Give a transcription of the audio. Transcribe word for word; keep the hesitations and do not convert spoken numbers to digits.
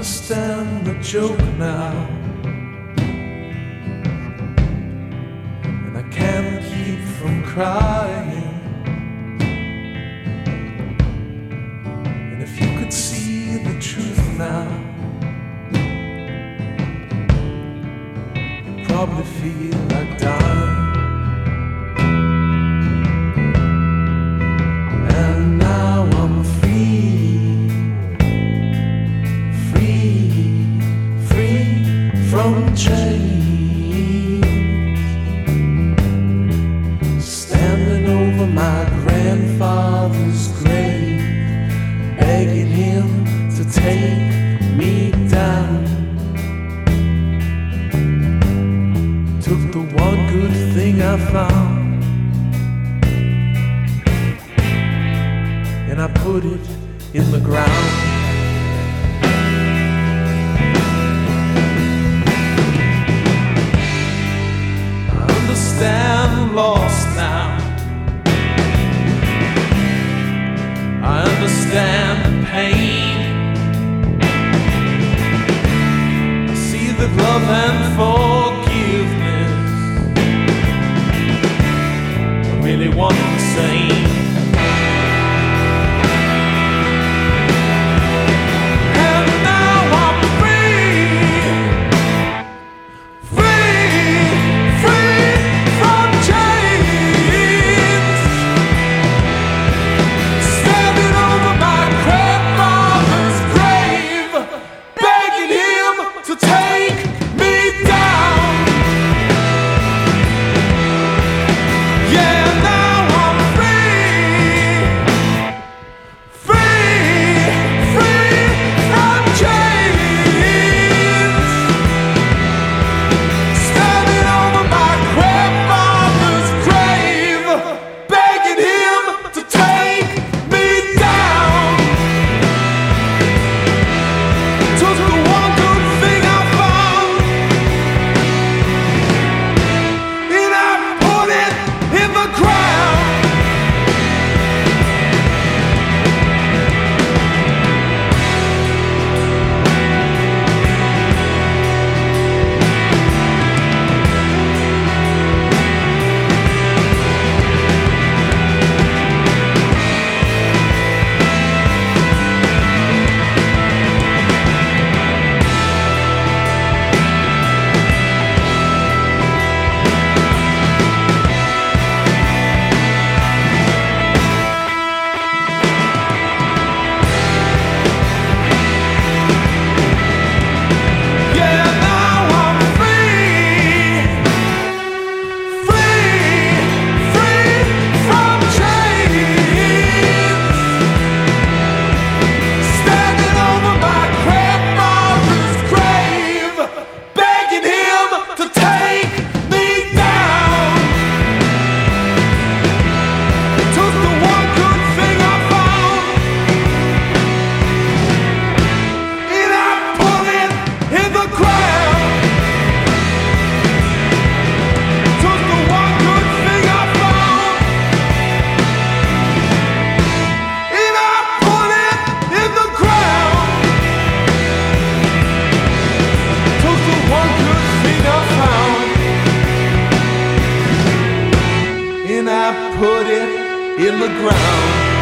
understand the joke now, and I can't keep from crying. And if you could see the truth now, you'd probably feel like dying. And now I'm free, free, free from chains, standing over my grandfather's grave, begging him to take me down. Took the one good thing I found and I put it in the ground. I understand the loss now. I understand the pain. I see that love and forgiveness are really one and the same. And I put it in the ground.